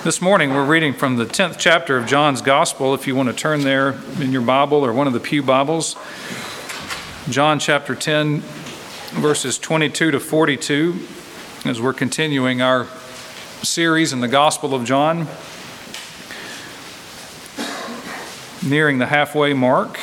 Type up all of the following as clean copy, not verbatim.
This morning we're reading from the 10th chapter of John's Gospel. If you want to turn there in your Bible or one of the pew Bibles, John chapter 10, verses 22 to 42, as we're continuing our series in the Gospel of John, nearing the halfway mark.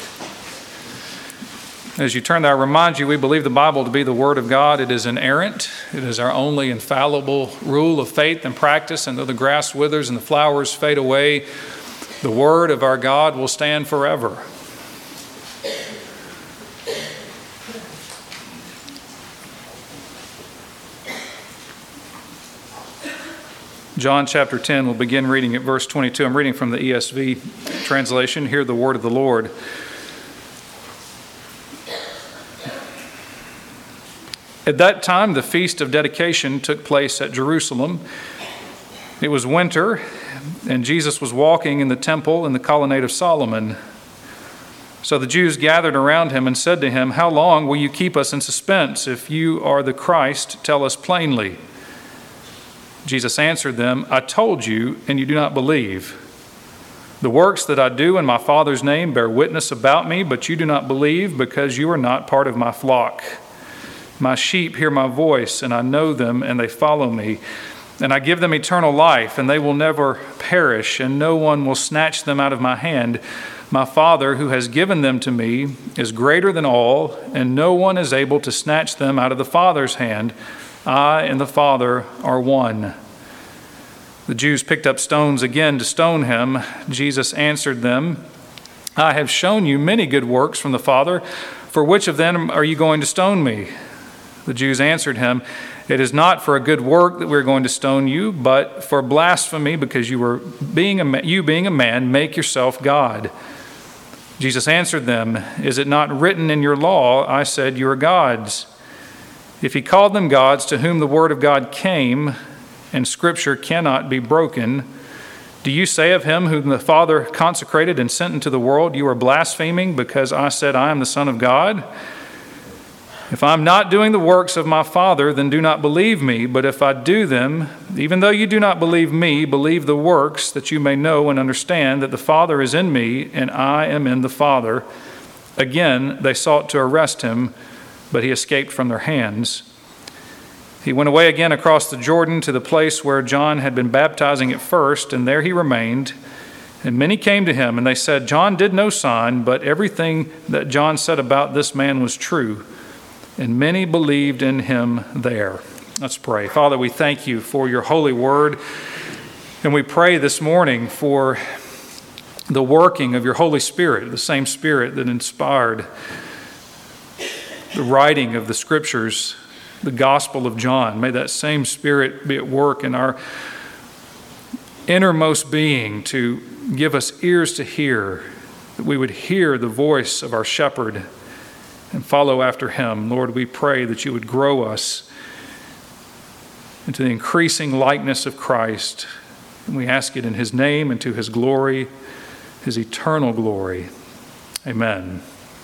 As you turn there, I remind you, we believe the Bible to be the Word of God. It is inerrant. It is our only infallible rule of faith and practice. And though the grass withers and the flowers fade away, the Word of our God will stand forever. John chapter 10, we'll begin reading at verse 22. I'm reading from the ESV translation. Hear the word of the Lord. At that time, the feast of dedication took place at Jerusalem. It was winter, and Jesus was walking in the temple in the colonnade of Solomon. So the Jews gathered around him and said to him, "How long will you keep us in suspense? If you are the Christ, tell us plainly." Jesus answered them, "I told you, and you do not believe. The works that I do in my Father's name bear witness about me, but you do not believe because you are not part of my flock. My sheep hear my voice, and I know them, and they follow me. And I give them eternal life, and they will never perish, and no one will snatch them out of my hand. My Father, who has given them to me, is greater than all, and no one is able to snatch them out of the Father's hand. I and the Father are one." The Jews picked up stones again to stone him. Jesus answered them, "I have shown you many good works from the Father. For which of them are you going to stone me?" The Jews answered him, "It is not for a good work that we're going to stone you, but for blasphemy, because you being a man, make yourself God." Jesus answered them, "Is it not written in your law, I said you are gods?" If he called them gods to whom the word of God came, and Scripture cannot be broken, do you say of him whom the Father consecrated and sent into the world, you are blaspheming because I said I am the Son of God? If I am not doing the works of my Father, then do not believe me. But if I do them, even though you do not believe me, believe the works, that you may know and understand that the Father is in me and I am in the Father. Again, they sought to arrest him, but he escaped from their hands. He went away again across the Jordan to the place where John had been baptizing at first, and there he remained. And many came to him, and they said, "John did no sign, but everything that John said about this man was true." And many believed in him there. Let's pray. Father, we thank you for your holy word, and we pray this morning for the working of your Holy Spirit, the same Spirit that inspired the writing of the Scriptures, the Gospel of John. May that same Spirit be at work in our innermost being to give us ears to hear, that we would hear the voice of our shepherd and follow after him. Lord, we pray that you would grow us into the increasing likeness of Christ. And we ask it in his name and to his glory, his eternal glory. Amen.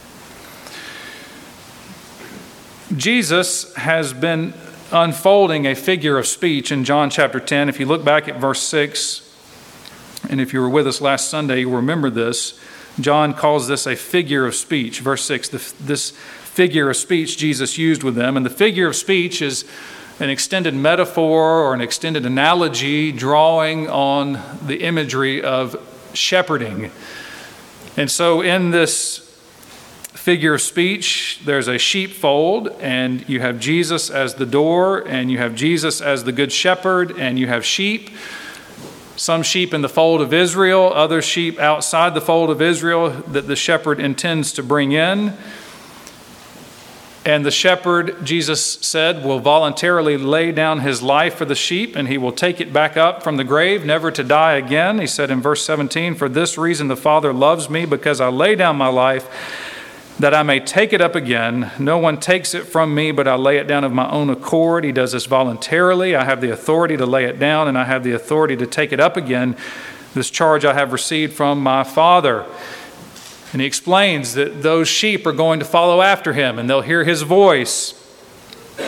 Jesus has been unfolding a figure of speech in John chapter 10. If you look back at verse 6, and if you were with us last Sunday, you'll remember this. John calls this a figure of speech. Verse 6, this figure of speech Jesus used with them. And the figure of speech is an extended metaphor or an extended analogy drawing on the imagery of shepherding. And so in this figure of speech, there's a sheepfold, and you have Jesus as the door, and you have Jesus as the good shepherd, and you have sheep. Some sheep in the fold of Israel, other sheep outside the fold of Israel that the shepherd intends to bring in. And the shepherd, Jesus said, will voluntarily lay down his life for the sheep, and he will take it back up from the grave, never to die again. He said in verse 17, "For this reason the Father loves me, because I lay down my life, that I may take it up again. No one takes it from me, but I lay it down of my own accord." He does this voluntarily. I have the authority to lay it down, and I have the authority to take it up again. This charge I have received from my Father. And he explains that those sheep are going to follow after him, and they'll hear his voice.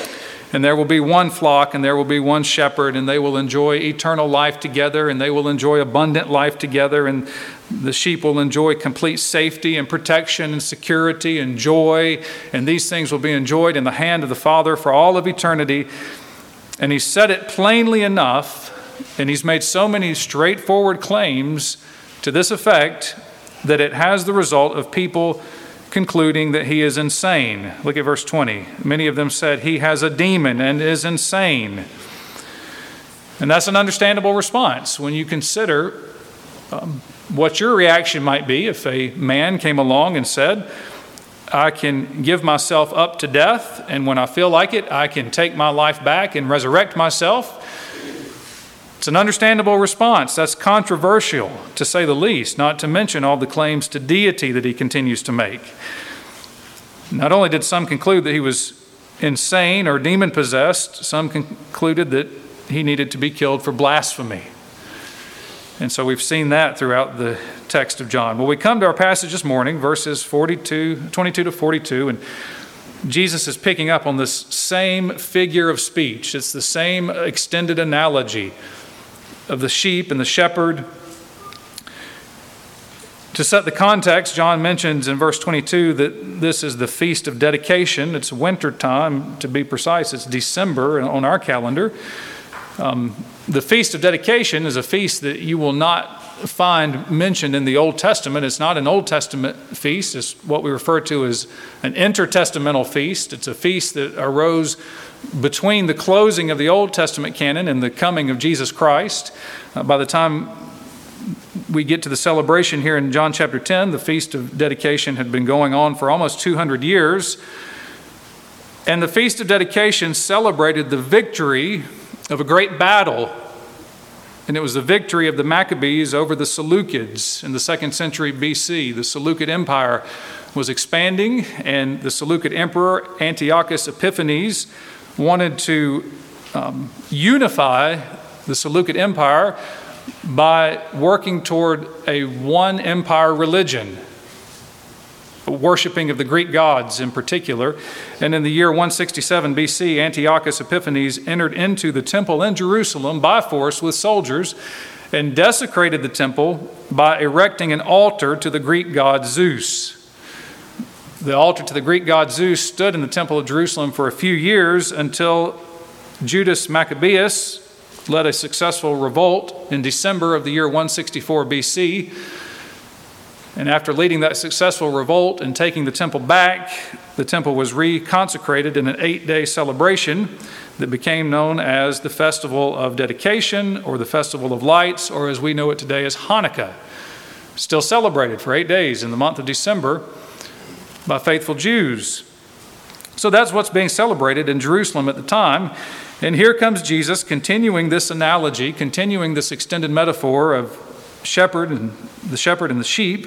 and there will be one flock, and there will be one shepherd, and they will enjoy eternal life together, and they will enjoy abundant life together, and the sheep will enjoy complete safety and protection and security and joy, and these things will be enjoyed in the hand of the Father for all of eternity. And he said it plainly enough, and he's made so many straightforward claims to this effect that it has the result of people concluding that he is insane. Look at verse 20. Many of them said, he has a demon and is insane. And that's an understandable response when you consider what your reaction might be if a man came along and said, I can give myself up to death, and when I feel like it, I can take my life back and resurrect myself. It's an understandable response. That's controversial, to say the least, not to mention all the claims to deity that he continues to make. Not only did some conclude that he was insane or demon-possessed, some concluded that he needed to be killed for blasphemy. And so we've seen that throughout the text of John. Well, we come to our passage this morning, verses 22 to 42, and Jesus is picking up on this same figure of speech. It's the same extended analogy of the sheep and the shepherd. To set the context, John mentions in verse 22 that this is the Feast of Dedication. It's winter time, to be precise. It's December on our calendar. The Feast of Dedication is a feast that you will not find mentioned in the Old Testament. It's not an Old Testament feast. It's what we refer to as an intertestamental feast. It's a feast that arose between the closing of the Old Testament canon and the coming of Jesus Christ. By the time we get to the celebration here in John chapter 10, the Feast of Dedication had been going on for almost 200 years. And the Feast of Dedication celebrated the victory of a great battle. And it was the victory of the Maccabees over the Seleucids in the 2nd century BC. The Seleucid Empire was expanding, and the Seleucid Emperor Antiochus Epiphanes wanted to unify the Seleucid Empire by working toward a one empire religion, worshiping of the Greek gods in particular. And in the year 167 BC, Antiochus Epiphanes entered into the temple in Jerusalem by force with soldiers and desecrated the temple by erecting an altar to the Greek god Zeus. The altar to the Greek god Zeus stood in the temple of Jerusalem for a few years until Judas Maccabeus led a successful revolt in December of the year 164 BC. And after leading that successful revolt and taking the temple back, the temple was reconsecrated in an 8-day celebration that became known as the Festival of Dedication, or the Festival of Lights, or as we know it today as Hanukkah. Still celebrated for 8 days in the month of December by faithful Jews. So that's what's being celebrated in Jerusalem at the time. And here comes Jesus continuing this analogy, continuing this extended metaphor of the shepherd and the sheep.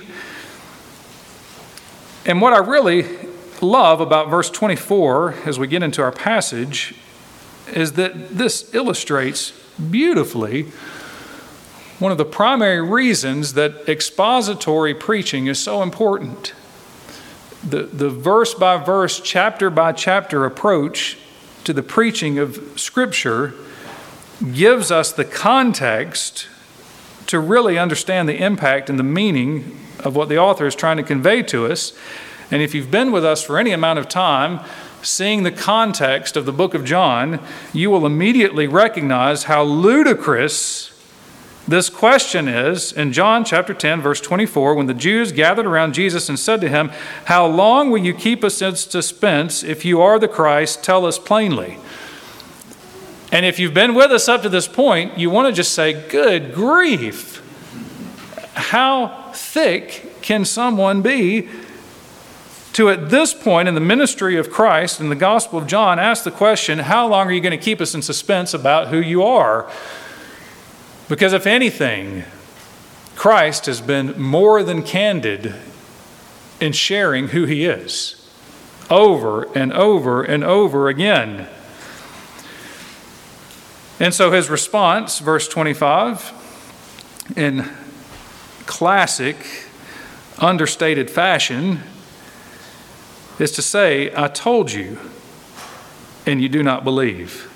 And what I really love about verse 24 as we get into our passage is that this illustrates beautifully one of the primary reasons that expository preaching is so important. The verse by verse, chapter by chapter approach to the preaching of Scripture gives us the context to really understand the impact and the meaning of what the author is trying to convey to us. And if you've been with us for any amount of time, seeing the context of the book of John, you will immediately recognize how ludicrous this question is in John chapter 10, verse 24, when the Jews gathered around Jesus and said to him, "How long will you keep us in suspense? If you are the Christ, tell us plainly." And if you've been with us up to this point, you want to just say, good grief. How thick can someone be to, at this point in the ministry of Christ in the Gospel of John, ask the question, how long are you going to keep us in suspense about who you are? Because if anything, Christ has been more than candid in sharing who he is over and over and over again. And so his response, verse 25, in classic, understated fashion, is to say, I told you. and you do not believe.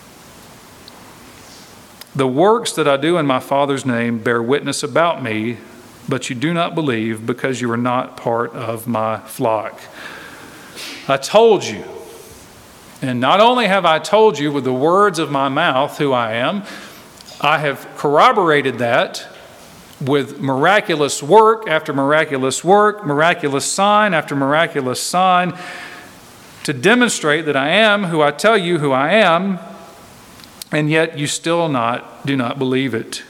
The works that I do in my Father's name bear witness about me, but you do not believe because you are not part of my flock. I told you, and not only have I told you with the words of my mouth who I am, I have corroborated that with miraculous work after miraculous work, miraculous sign after miraculous sign, to demonstrate that I am who I tell you who I am, and yet you still do not believe it.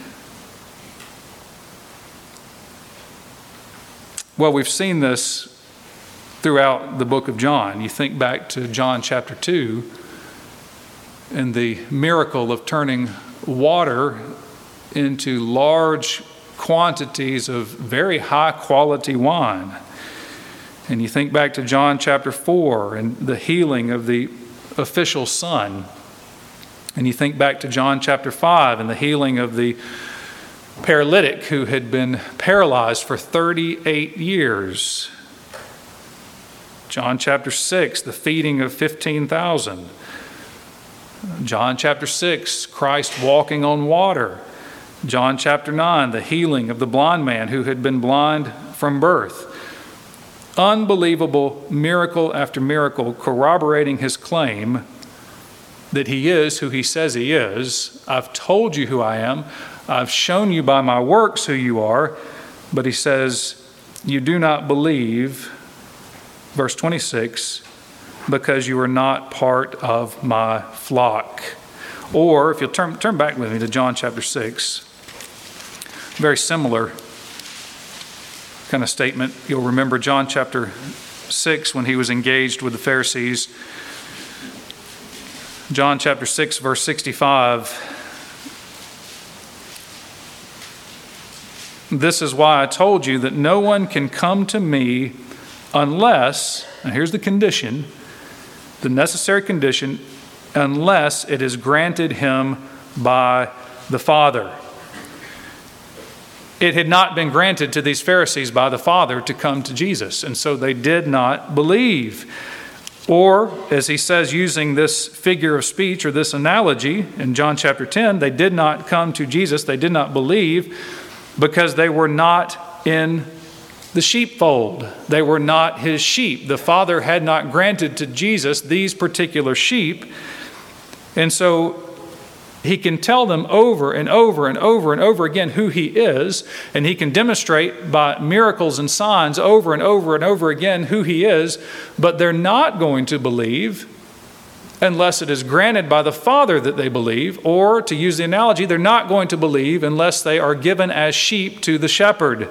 Well, we've seen this throughout the book of John. You think back to John chapter 2 and the miracle of turning water into large quantities of very high quality wine. And you think back to John chapter 4 and the healing of the official son. And you think back to John chapter 5 and the healing of the paralytic who had been paralyzed for 38 years. John chapter 6, the feeding of 15,000. John chapter 6, Christ walking on water. John chapter 9, the healing of the blind man who had been blind from birth. Unbelievable miracle after miracle corroborating his claim that he is who he says he is. I've told you who I am. I've shown you by my works who you are. But he says, you do not believe, verse 26, because you are not part of my flock. Or if you'll turn back with me to John chapter 6, very similar kind of statement. You'll remember John chapter 6 when he was engaged with the Pharisees. John chapter 6, verse 65. This is why I told you that no one can come to me unless, and here's the condition, the necessary condition, unless it is granted him by the Father. It had not been granted to these Pharisees by the Father to come to Jesus, and so they did not believe. Or, as he says, using this figure of speech or this analogy in John chapter 10, they did not come to Jesus, they did not believe because they were not in the sheepfold. They were not his sheep. The Father had not granted to Jesus these particular sheep. And so he can tell them over and over and over and over again who he is, and he can demonstrate by miracles and signs over and over and over again who he is, but they're not going to believe unless it is granted by the Father that they believe, or to use the analogy, they're not going to believe unless they are given as sheep to the shepherd.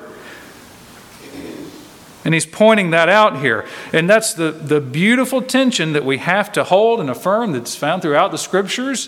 And he's pointing that out here. And that's the beautiful tension that we have to hold and affirm that's found throughout the Scriptures,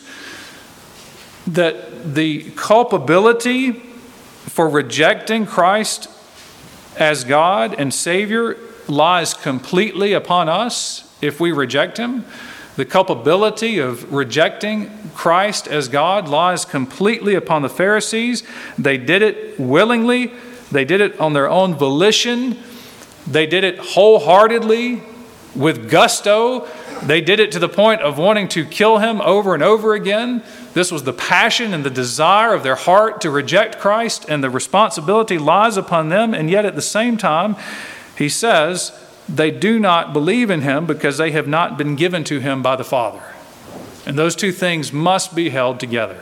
that the culpability for rejecting Christ as God and Savior lies completely upon us if we reject him. The culpability of rejecting Christ as God lies completely upon the Pharisees. They did it willingly. They did it on their own volition. They did it wholeheartedly, with gusto. They did it to the point of wanting to kill him over and over again. This was the passion and the desire of their heart to reject Christ, and the responsibility lies upon them. And yet at the same time, he says, they do not believe in him because they have not been given to him by the Father. And those two things must be held together.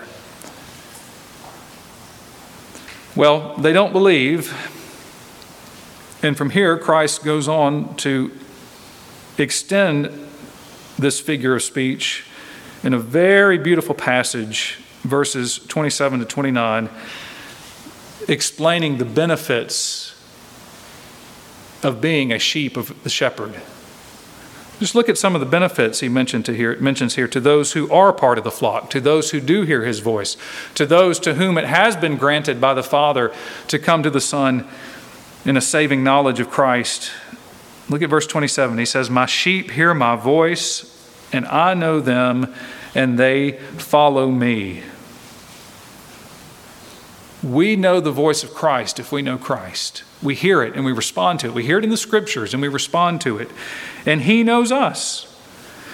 Well, they don't believe. And from here, Christ goes on to extend this figure of speech in a very beautiful passage, verses 27 to 29, explaining the benefits of being a sheep of the shepherd. Just look at some of the benefits he mentions here to those who are part of the flock, to those who do hear his voice, to those to whom it has been granted by the Father to come to the Son in a saving knowledge of Christ. Look at verse 27. He says, my sheep hear my voice, and I know them, and they follow me. We know the voice of Christ if we know Christ. We hear it and we respond to it. We hear it in the Scriptures and we respond to it. And he knows us.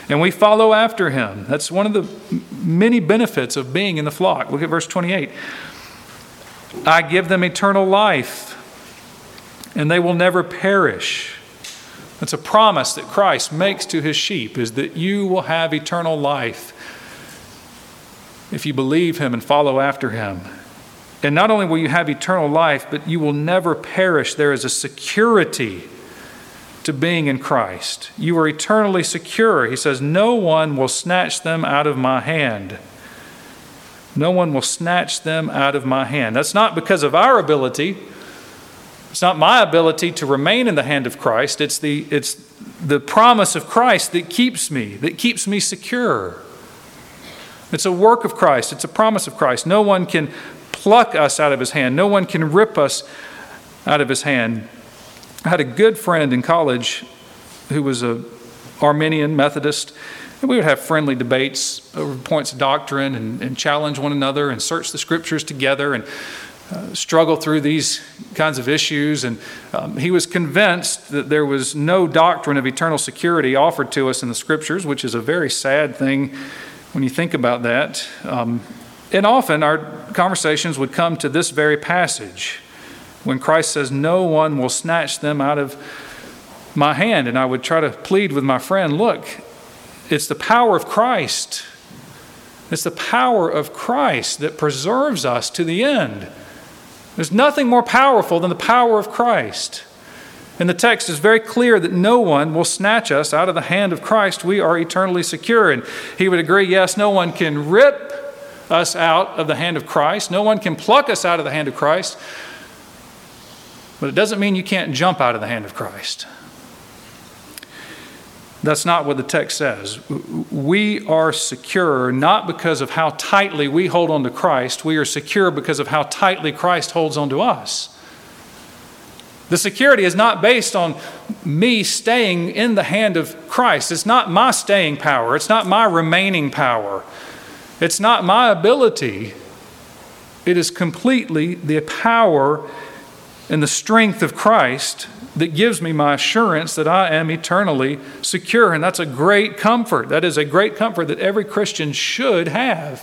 and we follow after him. That's one of the many benefits of being in the flock. Look at verse 28. I give them eternal life, and they will never perish. That's a promise that Christ makes to his sheep, is that you will have eternal life if you believe him and follow after him. And not only will you have eternal life, but you will never perish. There is a security to being in Christ. You are eternally secure. He says, no one will snatch them out of my hand. No one will snatch them out of my hand. That's not because of our ability. It's not my ability to remain in the hand of Christ. It's the promise of Christ that keeps me secure. It's a work of Christ. It's a promise of Christ. No one can pluck us out of his hand. No one can rip us out of his hand. I had a good friend in college who was an Arminian Methodist, and we would have friendly debates over points of doctrine and challenge one another and search the scriptures together and struggle through these kinds of issues. And he was convinced that there was no doctrine of eternal security offered to us in the scriptures, which is a very sad thing when you think about that. And often our conversations would come to this very passage when Christ says, no one will snatch them out of my hand. And I would try to plead with my friend, look, it's the power of Christ. It's the power of Christ that preserves us to the end. There's nothing more powerful than the power of Christ. And the text is very clear that no one will snatch us out of the hand of Christ. We are eternally secure. And he would agree, yes, no one can rip us out of the hand of Christ. No one can pluck us out of the hand of Christ. But it doesn't mean you can't jump out of the hand of Christ. That's not what the text says. We are secure not because of how tightly we hold on to Christ. We are secure because of how tightly Christ holds on to us. The security is not based on me staying in the hand of Christ. It's not my staying power. It's not my remaining power. It's not my ability. It is completely the power and the strength of Christ that gives me my assurance that I am eternally secure. And that's a great comfort. That is a great comfort that every Christian should have.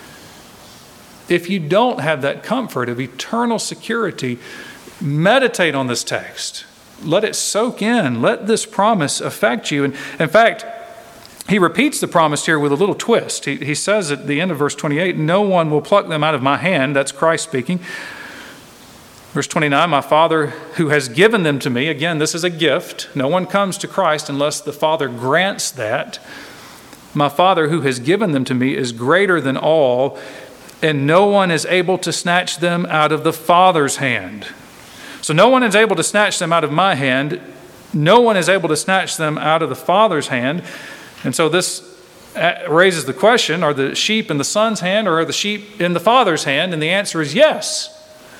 If you don't have that comfort of eternal security, meditate on this text. Let it soak in. Let this promise affect you. And in fact, he repeats the promise here with a little twist. He says at the end of verse 28, no one will pluck them out of my hand. That's Christ speaking. Verse 29, my Father who has given them to me. Again, this is a gift. No one comes to Christ unless the Father grants that. My Father who has given them to me is greater than all, and no one is able to snatch them out of the Father's hand. So no one is able to snatch them out of my hand. No one is able to snatch them out of the Father's hand. And so this raises the question, are the sheep in the Son's hand or are the sheep in the Father's hand? And the answer is yes.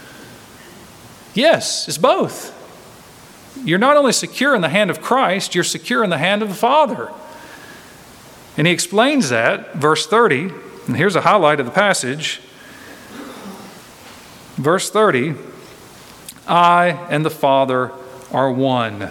Yes, it's both. You're not only secure in the hand of Christ, you're secure in the hand of the Father. And he explains that, verse 30, and here's a highlight of the passage. Verse 30, I and the Father are one.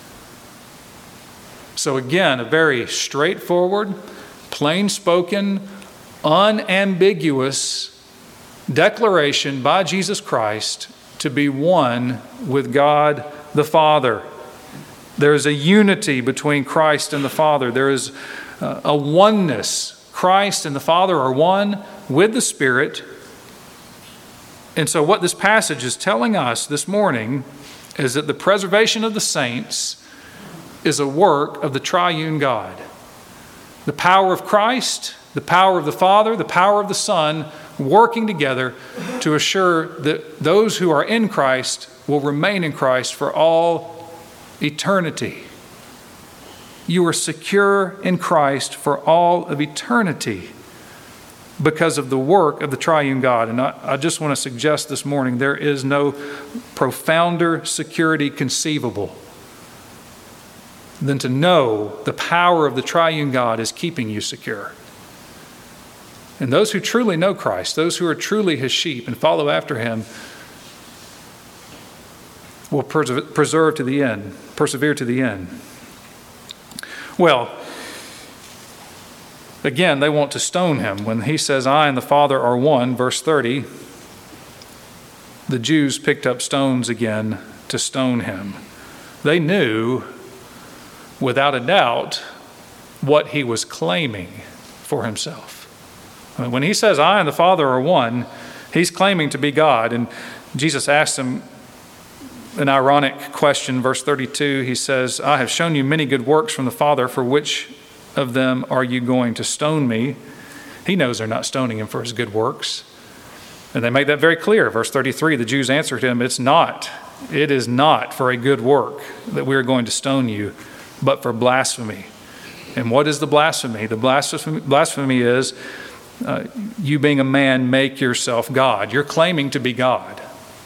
So again, a very straightforward, plain-spoken, unambiguous declaration by Jesus Christ to be one with God the Father. There is a unity between Christ and the Father. There is a oneness. Christ and the Father are one with the Spirit. And so what this passage is telling us this morning is that the preservation of the saints is a work of the triune God. The power of Christ, the power of the Father, the power of the Son, working together to assure that those who are in Christ will remain in Christ for all eternity. You are secure in Christ for all of eternity because of the work of the triune God. And I just want to suggest this morning, there is no profounder security conceivable than to know the power of the triune God is keeping you secure. And those who truly know Christ, those who are truly his sheep and follow after him, will persevere to the end. Well, Again, they want to stone him. When he says, I and the Father are one, verse 30, the Jews picked up stones again to stone him. They knew, without a doubt, what he was claiming for himself. I mean, when he says, I and the Father are one, he's claiming to be God. And Jesus asked him an ironic question, verse 32. He says, I have shown you many good works from the Father. For which of them are you going to stone me? He knows they're not stoning him for his good works. And they make that very clear. Verse 33, the Jews answered him, it is not for a good work that we are going to stone you, but for blasphemy. And what is the blasphemy? The blasphemy is you being a man make yourself God. You're claiming to be God.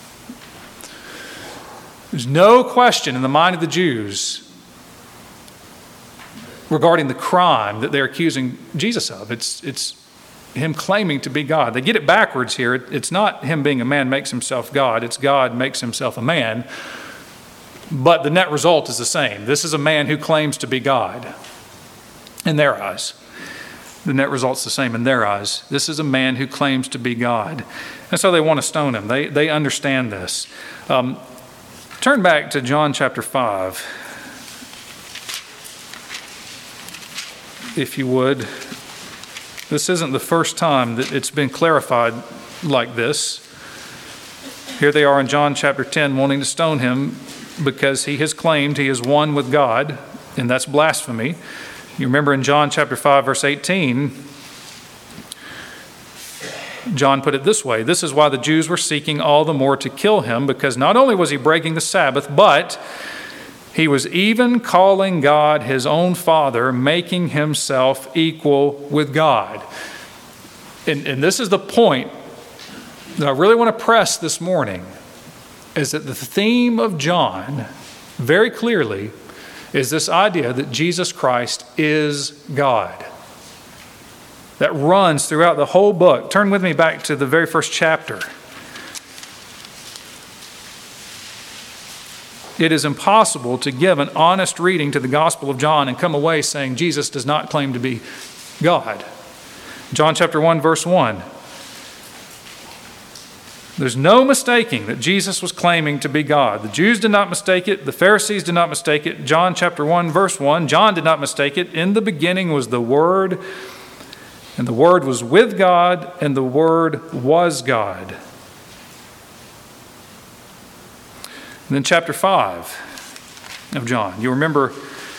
There's no question in the mind of the Jews regarding the crime that they're accusing Jesus of. It's him claiming to be God. They get it backwards here. It's not him being a man makes himself God. It's God makes himself a man. But the net result is the same. This is a man who claims to be God in their eyes. The net result's the same in their eyes. This is a man who claims to be God. And so they want to stone him. They understand this. Turn back to John chapter 5, if you would. This isn't the first time that it's been clarified like this. Here they are in John chapter 10 wanting to stone him because he has claimed he is one with God, and that's blasphemy. You remember in John chapter 5, verse 18, John put it this way, this is why the Jews were seeking all the more to kill him, because not only was he breaking the Sabbath, but he was even calling God his own Father, making himself equal with God. And this is the point that I really want to press this morning, is that the theme of John, very clearly, is this idea that Jesus Christ is God. That runs throughout the whole book. Turn with me back to the very first chapter. It is impossible to give an honest reading to the Gospel of John and come away saying Jesus does not claim to be God. John chapter 1, verse 1. There's no mistaking that Jesus was claiming to be God. The Jews did not mistake it. The Pharisees did not mistake it. John chapter 1, verse 1. John did not mistake it. In the beginning was the Word, and the Word was with God, and the Word was God. And then chapter 5 of John. You remember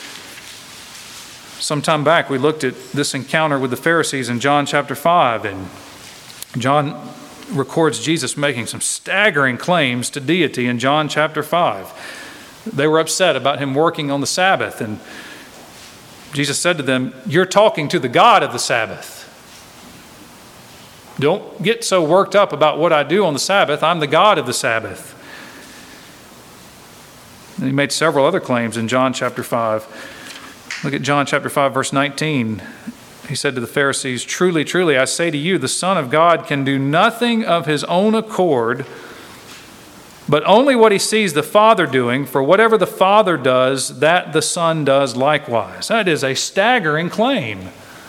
some time back we looked at this encounter with the Pharisees in John chapter 5, and John records Jesus making some staggering claims to deity in John chapter 5. They were upset about him working on the Sabbath, and Jesus said to them, you're talking to the God of the Sabbath. Don't get so worked up about what I do on the Sabbath. I'm the God of the Sabbath. And he made several other claims in John chapter 5. Look at John chapter 5, verse 19. He said to the Pharisees, truly, truly, I say to you, the Son of God can do nothing of his own accord, but only what he sees the Father doing, for whatever the Father does, that the Son does likewise. That is a staggering claim.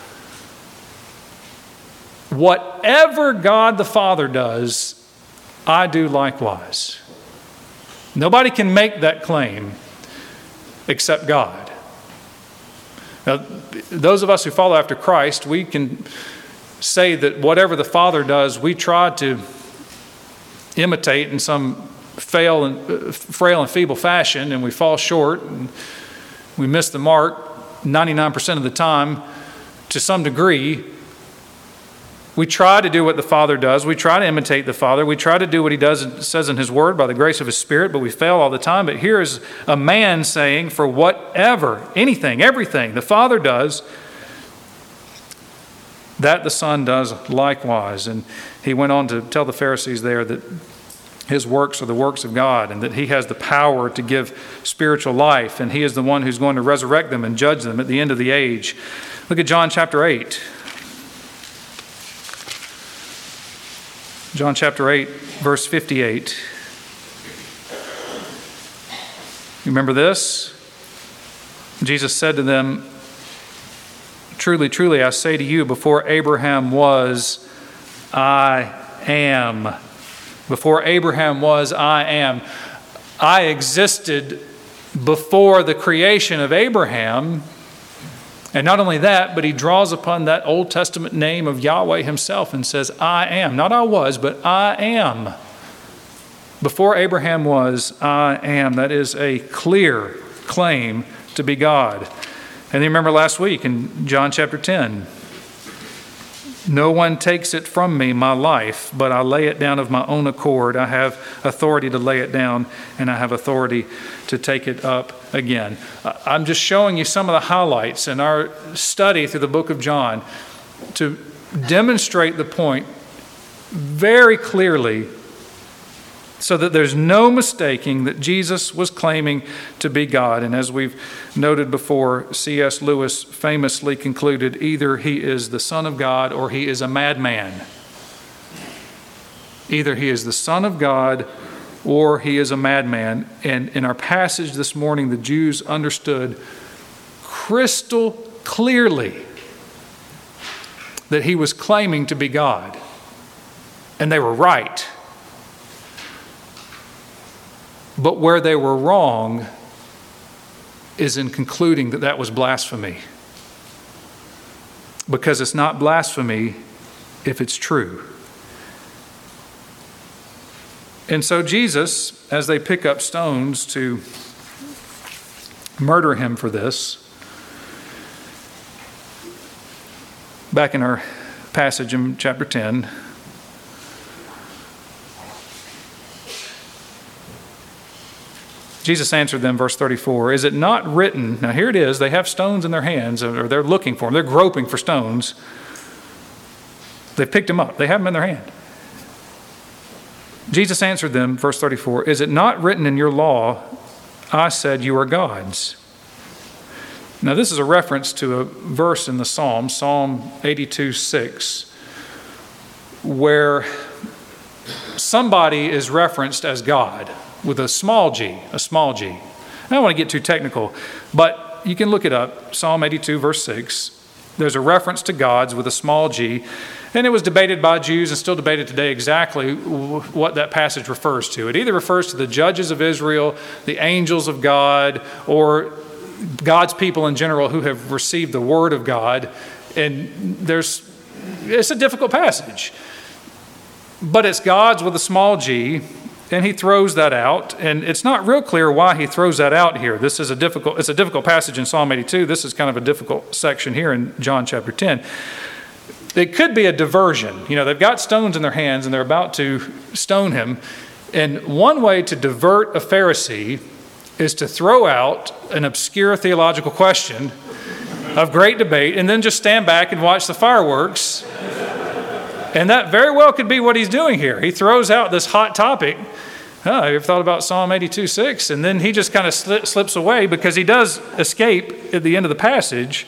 Whatever God the Father does, I do likewise. Nobody can make that claim except God. Now, those of us who follow after Christ, we can say that whatever the Father does, we try to imitate in some frail and feeble fashion, and we fall short, and we miss the mark 99% of the time to some degree. We try to do what the Father does. We try to imitate the Father. We try to do what he says in his word by the grace of his Spirit, but we fail all the time. But here is a man saying, for whatever, anything, everything the Father does, that the Son does likewise. And he went on to tell the Pharisees there that his works are the works of God, and that he has the power to give spiritual life, and he is the one who's going to resurrect them and judge them at the end of the age. Look at John chapter 8. John chapter 8, verse 58. You remember this? Jesus said to them, Truly, truly, I say to you, before Abraham was, I am. Before Abraham was, I am. I existed before the creation of Abraham. And not only that, but he draws upon that Old Testament name of Yahweh himself and says, I am. Not I was, but I am. Before Abraham was, I am. That is a clear claim to be God. And you remember last week in John chapter 10, no one takes it from me, my life, but I lay it down of my own accord. I have authority to lay it down, and I have authority to take it up again. I'm just showing you some of the highlights in our study through the book of John to demonstrate the point very clearly so that there's no mistaking that Jesus was claiming to be God. And as we've noted before, C.S. Lewis famously concluded, either he is the Son of God or he is a madman. Either he is the Son of God or he is a madman. And in our passage this morning, the Jews understood crystal clearly that he was claiming to be God. And they were right. But where they were wrong is in concluding that that was blasphemy. Because it's not blasphemy if it's true. And so Jesus, as they pick up stones to murder him for this, back in our passage in chapter 10, Jesus answered them, verse 34, is it not written, now here it is, they have stones in their hands, or they're looking for them, they're groping for stones. They've picked them up, they have them in their hand. Jesus answered them, verse 34, is it not written in your law, I said you are gods? Now this is a reference to a verse in the Psalm, Psalm 82:6, where somebody is referenced as God. With a small g, a small g. I don't want to get too technical, but you can look it up. Psalm 82, verse 6. There's a reference to gods with a small g, and it was debated by Jews and still debated today exactly what that passage refers to. It either refers to the judges of Israel, the angels of God, or God's people in general who have received the word of God. And it's a difficult passage. But it's gods with a small g. And he throws that out, and it's not real clear why he throws that out here. It's a difficult passage in Psalm 82. This is kind of a difficult section here in John chapter 10. It could be a diversion. You know, they've got stones in their hands, and they're about to stone him. And one way to divert a Pharisee is to throw out an obscure theological question of great debate, and then just stand back and watch the fireworks. And that very well could be what he's doing here. He throws out this hot topic. Oh, have you ever thought about Psalm 82:6? And then he just kind of slips away because he does escape at the end of the passage.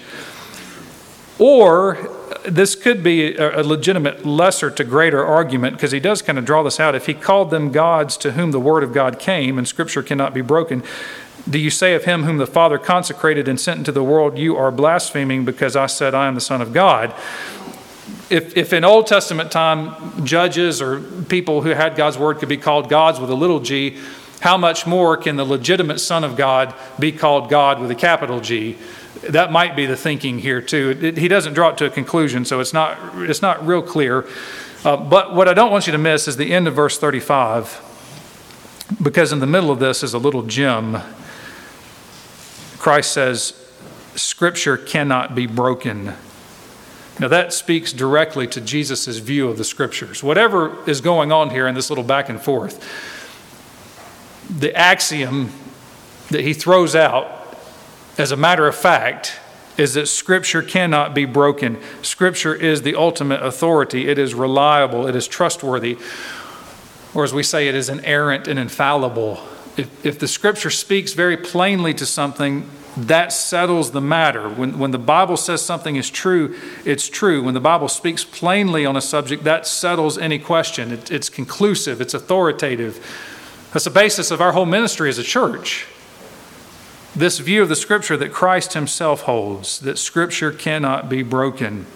Or this could be a legitimate lesser to greater argument because he does kind of draw this out. If he called them gods to whom the word of God came and Scripture cannot be broken, do you say of him whom the Father consecrated and sent into the world, you are blaspheming because I said I am the Son of God? If in Old Testament time, judges or people who had God's word could be called gods with a little g, how much more can the legitimate Son of God be called God with a capital G? That might be the thinking here too. He doesn't draw it to a conclusion, so it's not real clear. But what I don't want you to miss is the end of verse 35, because in the middle of this is a little gem. Christ says, Scripture cannot be broken. Now that speaks directly to Jesus' view of the Scriptures. Whatever is going on here in this little back and forth, the axiom that he throws out as a matter of fact is that Scripture cannot be broken. Scripture is the ultimate authority. It is reliable. It is trustworthy. Or as we say, it is inerrant and infallible. If the Scripture speaks very plainly to something, that settles the matter. When the Bible says something is true, it's true. When the Bible speaks plainly on a subject, that settles any question. It's conclusive. It's authoritative. That's the basis of our whole ministry as a church. this view of the Scripture that Christ himself holds, that Scripture cannot be broken.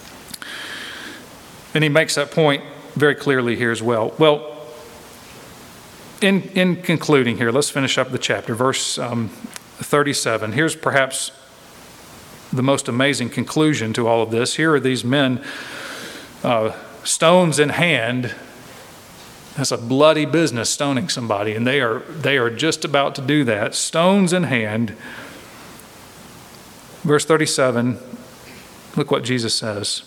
And he makes that point very clearly here as well. Well, in concluding here, let's finish up the chapter. Verse 37. Here's perhaps the most amazing conclusion to all of this. Here are these men, stones in hand. That's a bloody business, stoning somebody, and they are just about to do that, stones in hand. Verse 37, look what Jesus says.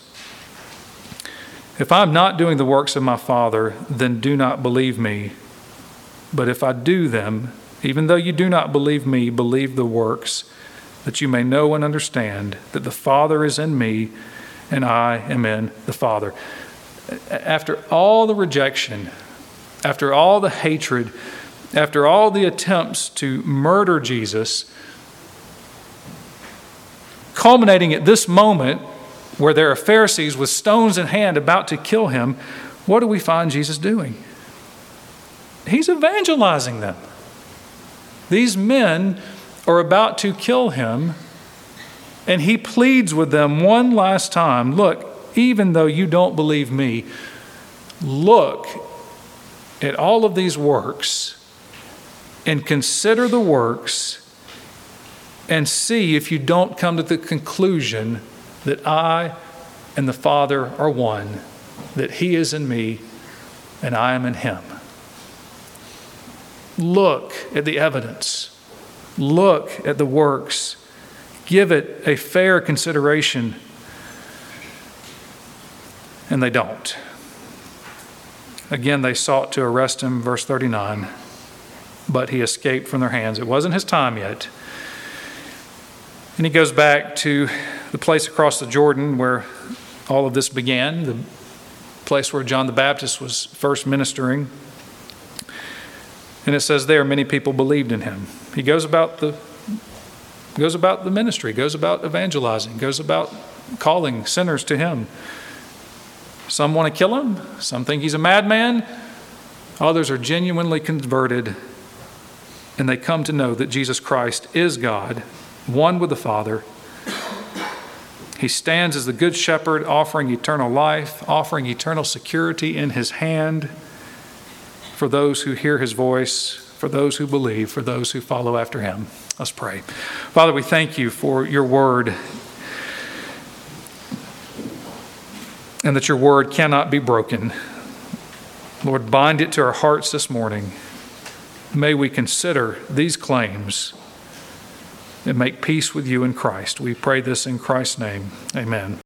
If I'm not doing the works of my Father, then do not believe me. But if I do them, even though you do not believe me, believe the works, that you may know and understand that the Father is in me and I am in the Father. After all the rejection, after all the hatred, after all the attempts to murder Jesus, culminating at this moment where there are Pharisees with stones in hand about to kill him, what do we find Jesus doing? He's evangelizing them. These men are about to kill him, and he pleads with them one last time. Look, even though you don't believe me, look at all of these works and consider the works and see if you don't come to the conclusion that I and the Father are one, that he is in me and I am in him. Look at the evidence. Look at the works. Give it a fair consideration. And they don't. Again, they sought to arrest him, verse 39, but he escaped from their hands. It wasn't his time yet. And he goes back to the place across the Jordan where all of this began, the place where John the Baptist was first ministering. And it says there, many people believed in him. He goes about the ministry, goes about evangelizing, goes about calling sinners to him. Some want to kill him. Some think he's a madman. Others are genuinely converted, and they come to know that Jesus Christ is God, one with the Father. He stands as the good shepherd, offering eternal life, offering eternal security in his hand for those who hear his voice, for those who believe, for those who follow after him. Let's pray. Father, we thank you for your word, and that your word cannot be broken. Lord, bind it to our hearts this morning. May we consider these claims and make peace with you in Christ. We pray this in Christ's name. Amen.